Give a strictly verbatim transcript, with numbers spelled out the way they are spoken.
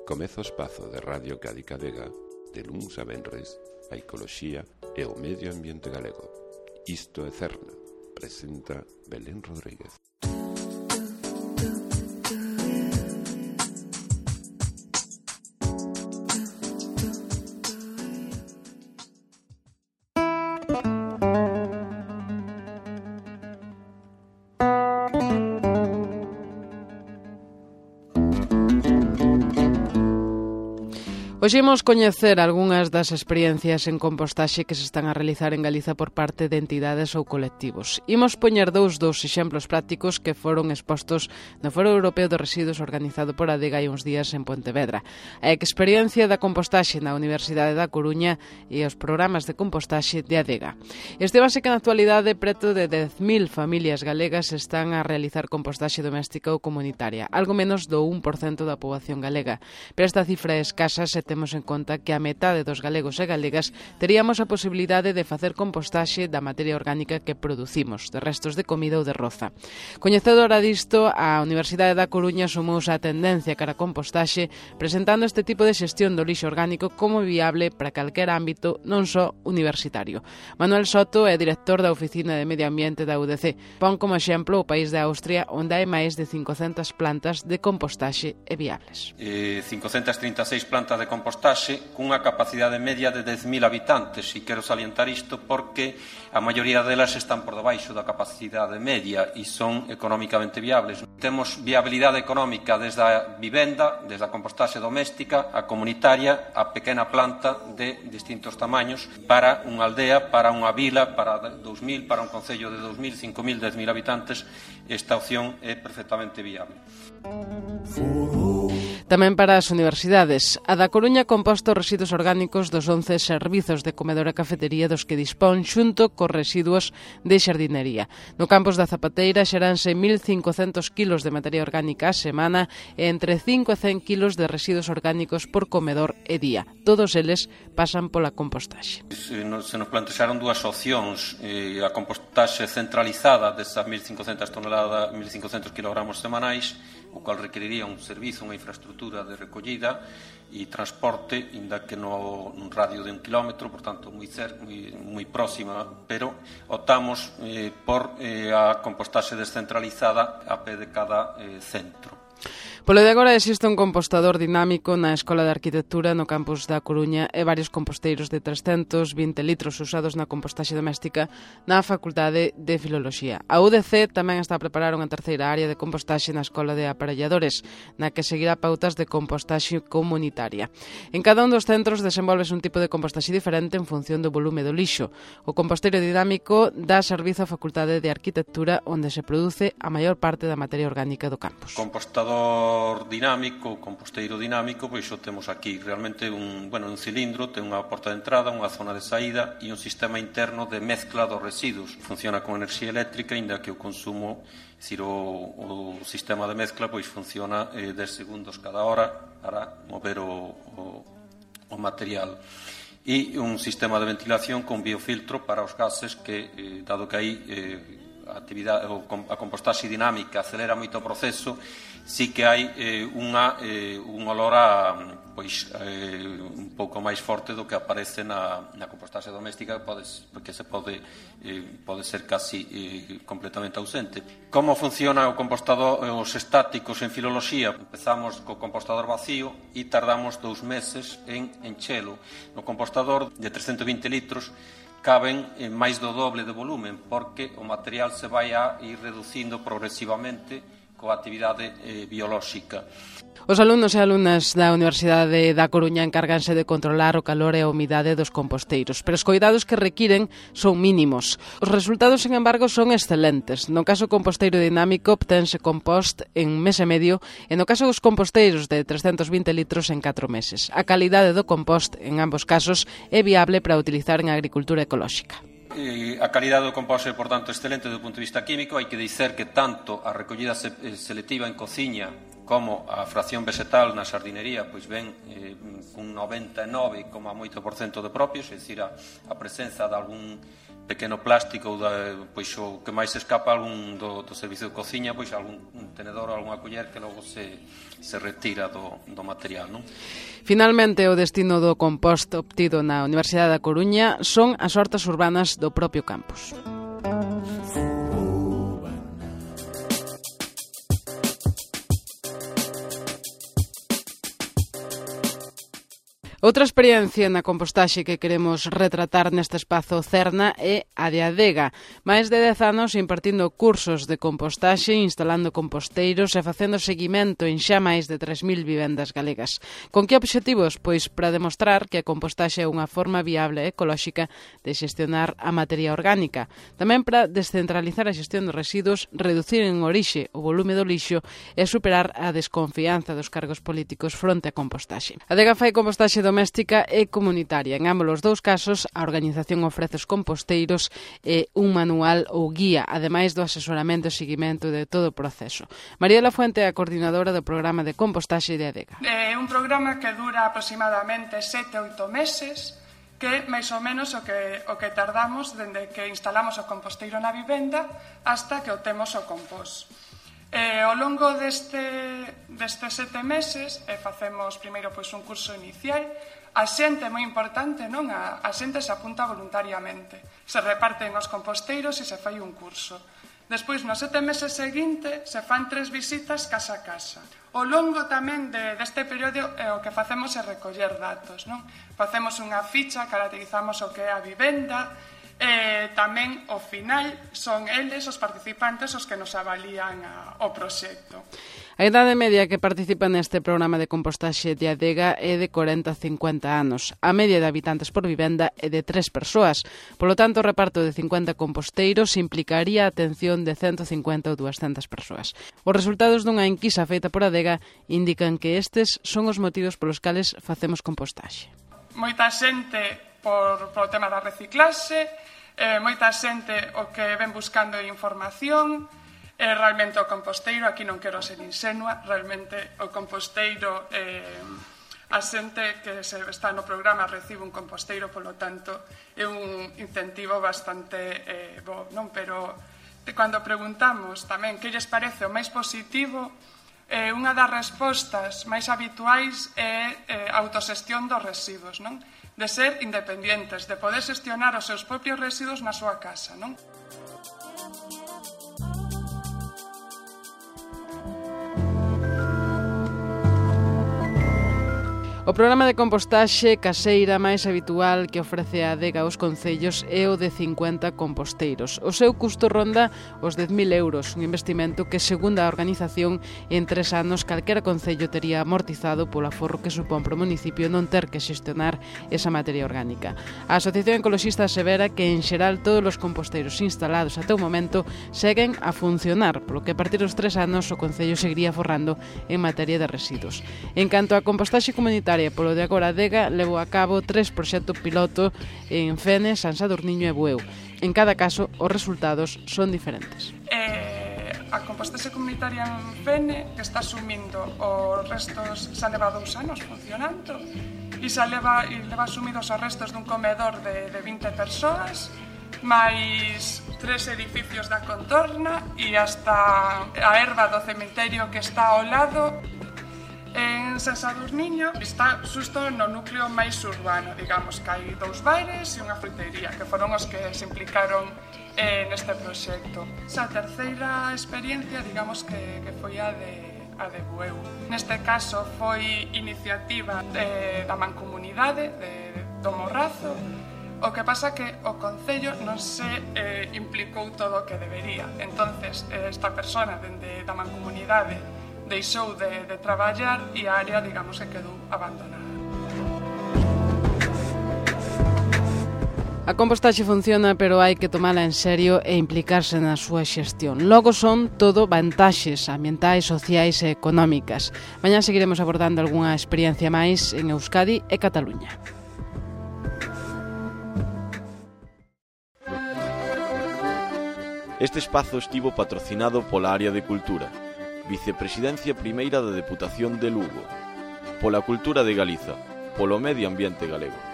Comeza o espazo de Radio Cádiz Vega de luns a venres a ecoloxía e o medio ambiente galego. Isto é Cerna, presenta Belén Rodríguez. Hoxe imos coñecer algunhas das experiencias en compostaxe que se están a realizar en Galiza por parte de entidades ou colectivos. Imos poñer dous dos exemplos prácticos que foron expostos no Foro Europeo de Residuos organizado por Adega hai uns días en Pontevedra. A experiencia da compostaxe na Universidade da Coruña e os programas de compostaxe de Adega. Estémase que na actualidade preto de dez mil familias galegas están a realizar compostaxe doméstica ou comunitaria, algo menos do un por cento da poboación galega. Pero esta cifra é escasa se temos en conta que a metade dos galegos e galegas teríamos a posibilidade de facer compostaxe da materia orgánica que producimos, de restos de comida ou de roza. Coñecedora disto, a Universidade da Coruña sumouse a tendencia cara a compostaxe, presentando este tipo de xestión do lixo orgánico como viable para calquer ámbito, non só universitario. Manuel Soto é director da Oficina de Medio Ambiente da U D C. Pon como exemplo o país de Austria, onde hai máis de cincocentas plantas de compostaxe e viables. Eh, cincocentas trinta e seis plantas de compostaxe compostaxe cunha capacidade media de dez mil habitantes, e quero salientar isto porque a maioría delas están por debaixo da capacidade media e son económicamente viables. Temos viabilidade económica desde a vivenda, desde a compostaxe doméstica, a comunitaria, a pequena planta de distintos tamaños para unha aldea, para unha vila, para dous mil, para un concello de dous mil, cinco mil, dez mil habitantes. Esta opción é perfectamente viable. Tamén para as universidades. A da Coruña composta os residuos orgánicos dos once servizos de comedor e cafetería dos que dispón xunto cos residuos de xardinería. No campus da Zapateira xeranse mil cincocentos kilos de materia orgánica a semana e entre cinco e cen kilos de residuos orgánicos por comedor e día. Todos eles pasan pola compostaxe. Se nos plantexaron dúas opcións, eh, a compostaxe centralizada desas mil cincocentas toneladas, mil cincocentos kilogramos semanais, o cual requeriría un servizo, unha infraestructura de recollida e transporte, inda que no un radio de un kilómetro, por tanto, moi, cer, moi, moi próxima, pero optamos eh, por eh, a compostaxe descentralizada a pé de cada eh, centro. Polo de agora existe un compostador dinámico na Escola de Arquitectura no campus da Coruña e varios composteiros de trescentos vinte litros usados na compostaxe doméstica na Facultade de Filoloxía. A U D C tamén está a preparar unha terceira área de compostaxe na Escola de Aparelladores, na que seguirá pautas de compostaxe comunitaria. En cada un dos centros desenvolves un tipo de compostaxe diferente en función do volume do lixo. O composteiro dinámico dá servizo á Facultade de Arquitectura, onde se produce a maior parte da materia orgánica do campus. Compostador dinámico, composteiro dinámico, pois o temos aquí realmente un, bueno, un cilindro, ten unha porta de entrada, unha zona de saída e un sistema interno de mezcla dos residuos. Funciona con enerxía eléctrica, inda que o consumo, é dicir, o, o sistema de mezcla pois funciona eh, dez segundos cada hora para mover o, o, o material. E un sistema de ventilación con biofiltro para os gases que, eh, dado que aí eh, a, actividade, a compostaxe dinámica acelera moito o proceso, sí que hai eh, unha, eh, un olor a, pois, eh, un pouco máis forte do que aparece na, na compostaxe doméstica, que, pode, que se pode, eh, pode ser casi eh, completamente ausente. Como funciona o compostador, os estáticos en filoloxía? Empezamos co compostador vacío e tardamos dous meses en enchelo. No compostador de trescentos vinte litros caben eh, máis do doble de volumen, porque o material se vai a ir reducindo progresivamente coa actividade eh, biolóxica. Os alumnos e alumnas da Universidade da Coruña encárganse de controlar o calor e a humidade dos composteiros, pero os coidados que requiren son mínimos. Os resultados, sen embargo, son excelentes. No caso composteiro dinámico, obtense compost en mes e medio, e no caso dos composteiros de trescentos vinte litros en catro meses. A calidade do compost, en ambos casos, é viable para utilizar en agricultura ecolóxica. Eh, a calidade do composto é, por tanto, excelente do punto de vista químico. Hai que dizer que tanto a recollida se, eh, selectiva en cociña como a fracción vegetal na sardinería pois ven eh, un noventa e nove coma oito por cento de propios, é dicir, a, a presenza de algún pequeno plástico ou da, pois o que máis escapa algún do, do servicio de cociña, pois algún tenedor ou algunha culler que logo se, se retira do, do material, non? Finalmente, o destino do compost obtido na Universidade da Coruña son as hortas urbanas do propio campus. Outra experiencia na compostaxe que queremos retratar neste espazo Cerna é a de Adega. Máis de dez anos impartindo cursos de compostaxe, instalando composteiros e facendo seguimento en xa máis de tres mil vivendas galegas. Con que obxectivos? Pois para demostrar que a compostaxe é unha forma viable e ecolóxica de xestionar a materia orgánica. Tamén para descentralizar a xestión dos residuos, reducir en orixe o volume do lixo e superar a desconfianza dos cargos políticos fronte á compostaxe. Adega fai compostaxe doméstica e comunitaria. En ambos os dous casos, a organización ofrece os composteiros e un manual ou guía, ademais do asesoramento e seguimento de todo o proceso. María Lafuente é a coordinadora do programa de compostaxe de Adega. É un programa que dura aproximadamente sete a oito meses, que é máis ou menos o que, o que tardamos dende que instalamos o composteiro na vivenda hasta que o temos o compost. E ao longo deste, destes sete meses e facemos primeiro pois, un curso inicial. A xente é moi importante, non? A, a xente se apunta voluntariamente. Se reparten os composteiros e se fai un curso. Despois, nos sete meses seguinte, se fan tres visitas casa a casa. Ao longo tamén de, deste período eh, o que facemos é recoller datos, non? Facemos unha ficha, caracterizamos o que é a vivenda, e tamén, ao final, son eles, os participantes, os que nos avalían a, o proxecto. A idade media que participa neste programa de compostaxe de Adega é de corenta a cincuenta anos. A media de habitantes por vivenda é de tres persoas. Polo tanto, o reparto de cincuenta composteiros implicaría a atención de ciento cincuenta ou duascentas persoas. Os resultados dunha enquisa feita por Adega indican que estes son os motivos polos cales facemos compostaxe. Moita xente por, por o tema da reciclaxe, eh, moita xente o que ven buscando información, eh, realmente o composteiro, aquí non quero ser insenua, realmente o composteiro, eh, a xente que se está no programa recibe un composteiro, polo tanto, é un incentivo bastante eh, bo, non? Pero cando preguntamos tamén que lles parece o máis positivo, eh, unha das respostas máis habituais é eh, a autoxestión dos residuos, non? De ser independentes, de poder xestionar os seus propios residuos na súa casa, non? O programa de compostaxe caseira máis habitual que ofrece a Adega aos concellos é o de cincuenta composteiros. O seu custo ronda os dez mil euros, un investimento que, segundo a organización, en tres anos calquera concello tería amortizado polo aforro que supón para o municipio non ter que xestionar esa materia orgánica. A Asociación Ecoloxista asevera que, en xeral, todos os composteiros instalados até o momento seguen a funcionar, polo que a partir dos tres anos o concello seguiría forrando en materia de residuos. En canto á compostaxe comunitaria, polo de agora Adega levou a cabo tres proxectos piloto en Fene, San Sadurniño e Bueu. En cada caso, os resultados son diferentes. Eh, a compostaxe comunitaria en Fene, que está asumindo os restos, xa leva dous anos funcionando, e xa leva, e leva asumidos os restos dun comedor de, de vinte persoas, máis tres edificios da contorna e hasta a erva do cemiterio que está ao lado. En San Sadurniño está xusto no núcleo máis urbano, digamos que hai dous bares e unha frutería, que foron os que se implicaron eh, neste proxecto. Esa terceira experiencia, digamos que, que foi a de, a de Bueu. Neste caso foi iniciativa de, da mancomunidade de, do Morrazo. O que pasa que o Concello non se eh, implicou todo o que debería. Entonces, esta persona dende da mancomunidade deixou de, de traballar e a área, digamos, que quedou abandonada. A compostaxe funciona, pero hai que tomala en serio e implicarse na súa xestión. Logo son todo vantaxes ambientais, sociais e económicas. Mañá seguiremos abordando algunha experiencia máis en Euskadi e Cataluña. Este espazo estivo patrocinado pola área de cultura. Vicepresidencia primeira da Deputación de Lugo. Pola cultura de Galiza, polo medio ambiente galego.